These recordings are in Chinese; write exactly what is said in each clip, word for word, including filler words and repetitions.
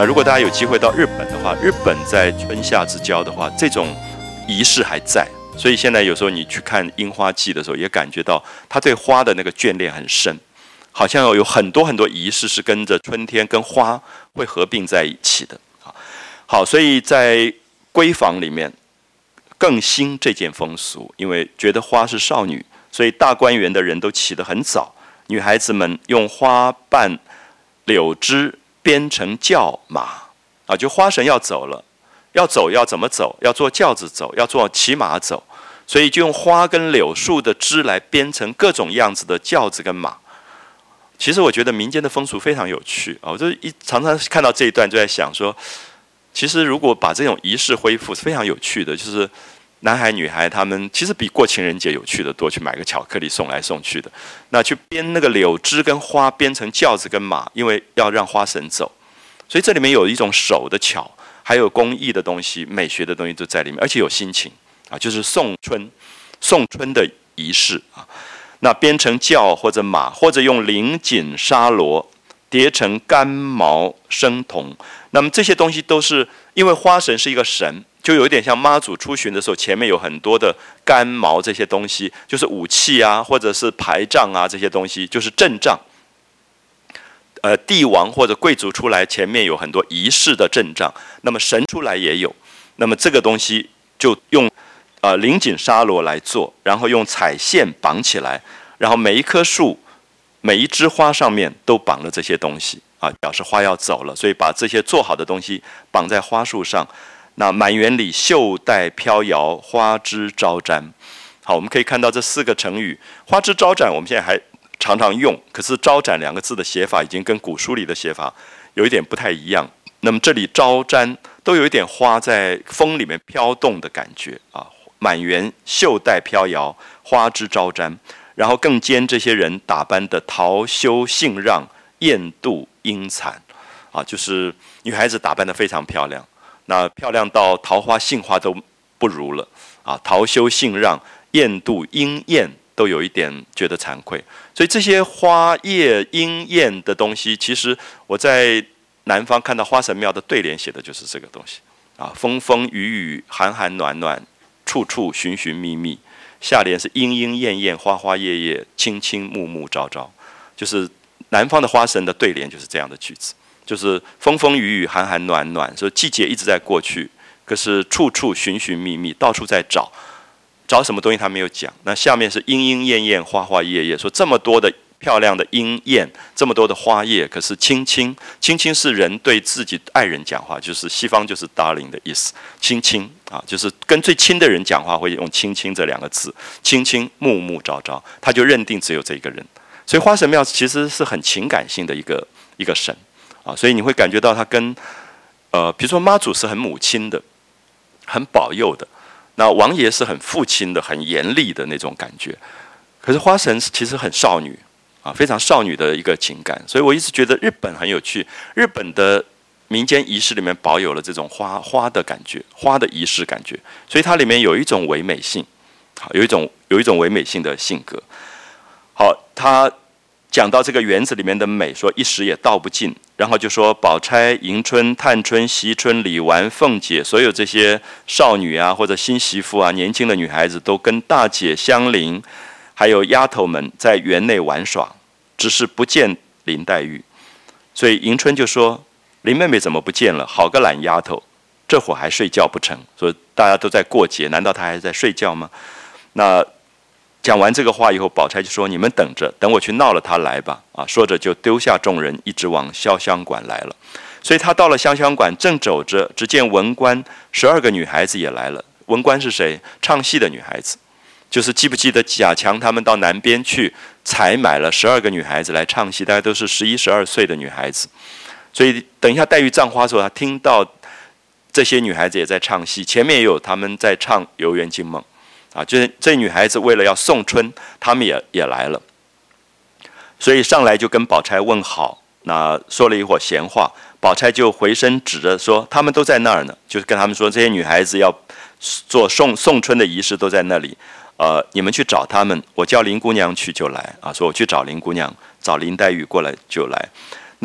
如果大家有机会到日本的话，日本在春夏之交的话，这种仪式还在。所以现在有时候你去看樱花季的时候，也感觉到他对花的那个眷恋很深，好像有很多很多仪式是跟着春天跟花会合并在一起的。好，所以在闺房里面更兴这件风俗，因为觉得花是少女，所以大观园的人都起得很早，女孩子们用花瓣、柳枝编成轿马啊，就花神要走了。要走要怎么走？要坐轿子走，要坐骑马走，所以就用花跟柳树的枝来编成各种样子的轿子跟马。其实我觉得民间的风俗非常有趣啊，我就一常常看到这一段就在想说，其实如果把这种仪式恢复是非常有趣的，就是男孩女孩他们其实比过情人节有趣的多，去买个巧克力送来送去的，那去编那个柳枝跟花编成轿子跟马，因为要让花神走，所以这里面有一种手的巧。还有工艺的东西、美学的东西都在里面，而且有心情啊，就是送春、送春的仪式啊。那编成轿或者马，或者用绫锦纱罗叠成干毛生铜，那么这些东西都是因为花神是一个神，就有一点像妈祖出巡的时候，前面有很多的干毛这些东西，就是武器啊，或者是牌仗啊，这些东西就是阵仗。呃，帝王或者贵族出来，前面有很多仪式的阵仗，那么神出来也有，那么这个东西就用呃绫锦纱罗来做，然后用彩线绑起来，然后每一棵树、每一枝花上面都绑了这些东西啊，表示花要走了，所以把这些做好的东西绑在花树上。那满园里袖带飘摇，花枝招展。好，我们可以看到这四个成语，花枝招展，我们现在还常常用，可是招展两个字的写法已经跟古书里的写法有一点不太一样。那么这里招瞻都有一点花在风里面飘动的感觉啊，满园袖带飘摇，花枝招瞻，然后更兼这些人打扮的桃羞杏让，艳妒英惨啊，就是女孩子打扮得非常漂亮，那漂亮到桃花杏花都不如了啊，桃羞杏让，艳妒英艳。都有一点觉得惭愧，所以这些花叶莺燕的东西，其实我在南方看到花神庙的对联写的就是这个东西啊，风风雨雨，寒寒暖暖，处处寻寻觅觅。下联是莺莺燕燕，花花叶叶，青青木木朝朝，就是南方的花神的对联就是这样的句子，就是风风雨雨，寒寒暖暖，所以季节一直在过去，可是处处寻寻觅觅，到处在找。找什么东西他没有讲，那下面是莺莺燕燕，花花叶叶，说这么多的漂亮的莺燕，这么多的花叶，可是亲亲，亲亲是人对自己爱人讲话，就是西方就是 darling 的意思，亲亲啊，就是跟最亲的人讲话会用亲亲这两个字，亲亲木木朝朝，他就认定只有这一个人，所以花神庙其实是很情感性的一个一个神啊，所以你会感觉到他跟呃，比如说妈祖是很母亲的，很保佑的。那王爷是很父亲的、很严厉的那种感觉，可是花神其实很少女啊，非常少女的一个情感，所以我一直觉得日本很有趣。日本的民间仪式里面保有了这种花花的感觉，花的仪式感觉，所以它里面有一种唯美性，好，有一种有一种唯美性的性格。好，他讲到这个园子里面的美，说一时也道不尽。然后就说宝钗、迎春、探春、惜春、李纨、凤姐，所有这些少女啊，或者新媳妇啊，年轻的女孩子都跟大姐香菱，还有丫头们在园内玩耍，只是不见林黛玉。所以迎春就说：“林妹妹怎么不见了？好个懒丫头，这会儿还睡觉不成？”说大家都在过节，难道她还在睡觉吗？那讲完这个话以后，宝钗就说：“你们等着，等我去闹了她来吧。”啊，说着就丢下众人，一直往潇湘馆来了。所以他到了潇湘馆，正走着，只见文官十二个女孩子也来了。文官是谁？唱戏的女孩子，就是记不记得贾强他们到南边去采买了十二个女孩子来唱戏，大概都是十一、十二岁的女孩子。所以等一下黛玉葬花的时候，他听到这些女孩子也在唱戏，前面也有他们在唱《游园惊梦》。啊，就是这女孩子为了要送春，他们也也来了，所以上来就跟宝钗问好，那说了一会儿闲话，宝钗就回身指着说：“他们都在那儿呢。”就是跟他们说，这些女孩子要做送送春的仪式都在那里，呃，你们去找他们，我叫林姑娘去就来啊。说我去找林姑娘，找林黛玉过来就来。那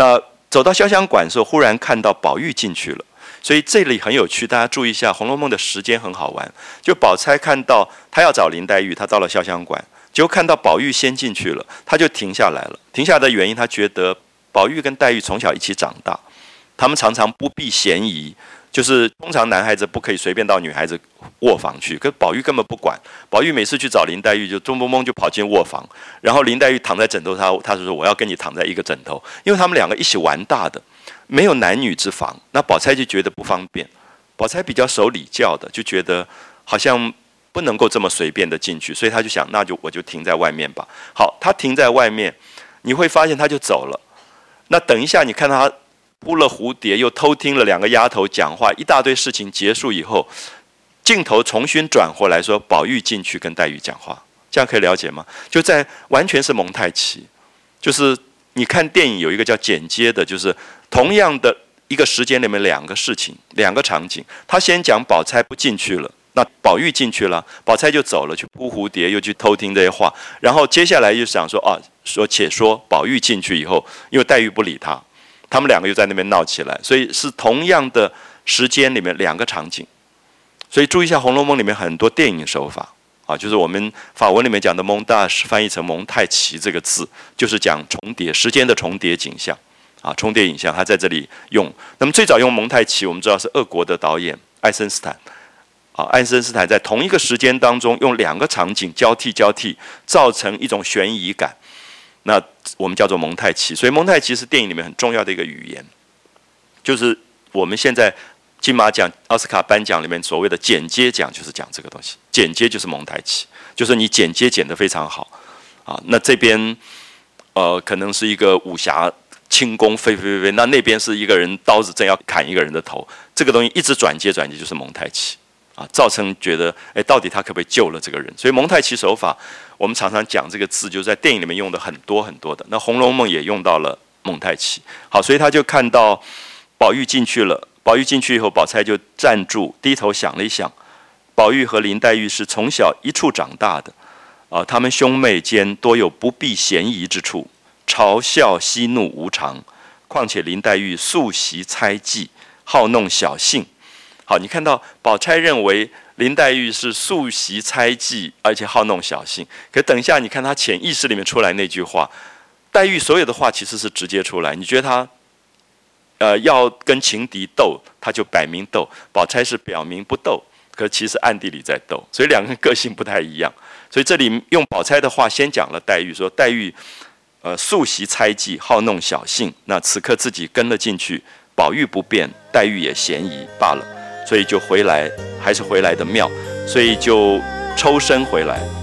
走到潇湘馆的时候，忽然看到宝玉进去了。所以这里很有趣，大家注意一下，《红楼梦》的时间很好玩。就宝钗看到他要找林黛玉，他到了潇湘馆，结果看到宝玉先进去了，他就停下来了。停下来的原因，他觉得宝玉跟黛玉从小一起长大，他们常常不避嫌疑，就是通常男孩子不可以随便到女孩子卧房去，可是宝玉根本不管。宝玉每次去找林黛玉，就咚咚咚就跑进卧房，然后林黛玉躺在枕头上，他就说我要跟你躺在一个枕头，因为他们两个一起玩大的。没有男女之防，那宝钗就觉得不方便。宝钗比较守礼教的，就觉得好像不能够这么随便的进去，所以他就想，那就我就停在外面吧。好，他停在外面，你会发现他就走了。那等一下，你看他扑了蝴蝶，又偷听了两个丫头讲话，一大堆事情结束以后，镜头重新转回来说，宝玉进去跟黛玉讲话，这样可以了解吗？就在完全是蒙太奇，就是你看电影有一个叫剪接的，就是同样的一个时间里面两个事情、两个场景。他先讲宝钗不进去了，那宝玉进去了，宝钗就走了，去扑蝴蝶，又去偷听这些话。然后接下来又想说，啊，说且说宝玉进去以后，因为黛玉不理他，他们两个又在那边闹起来，所以是同样的时间里面两个场景。所以注意一下，《红楼梦》里面很多电影手法。啊，就是我们法文里面讲的蒙大是翻译成蒙太奇这个字，就是讲重叠时间的重叠景象啊，重叠影像，它在这里用。那么最早用蒙太奇，我们知道是俄国的导演爱森斯坦啊，爱森斯坦在同一个时间当中用两个场景交替交替，造成一种悬疑感，那我们叫做蒙太奇。所以蒙太奇是电影里面很重要的一个语言，就是我们现在金马奖、奥斯卡颁奖里面所谓的剪接奖，就是讲这个东西。剪接就是蒙太奇，就是你剪接剪得非常好啊。那这边呃可能是一个武侠轻功飞飞飞飞，那那边是一个人刀子正要砍一个人的头，这个东西一直转接转接就是蒙太奇啊，造成觉得哎到底他可不可以救了这个人？所以蒙太奇手法，我们常常讲这个字，就是在电影里面用的很多很多的。那《红楼梦》也用到了蒙太奇。好，所以他就看到宝玉进去了。宝玉进去以后，宝钗就站住，低头想了一想。宝玉和林黛玉是从小一处长大的，啊，他们兄妹间多有不避嫌疑之处，嘲笑嬉怒无常。况且林黛玉素习猜忌，好弄小性。好，你看到宝钗认为林黛玉是素习猜忌，而且好弄小性。可等一下，你看她潜意识里面出来那句话，黛玉所有的话其实是直接出来。你觉得她？呃，要跟情敌斗，他就摆明斗；宝钗是表明不斗，可其实暗地里在斗，所以两个人个性不太一样。所以这里用宝钗的话先讲了黛玉，说黛玉呃素习猜忌，好弄小性。那此刻自己跟了进去，宝玉不变，黛玉也嫌疑罢了，所以就回来，还是回来的妙，所以就抽身回来。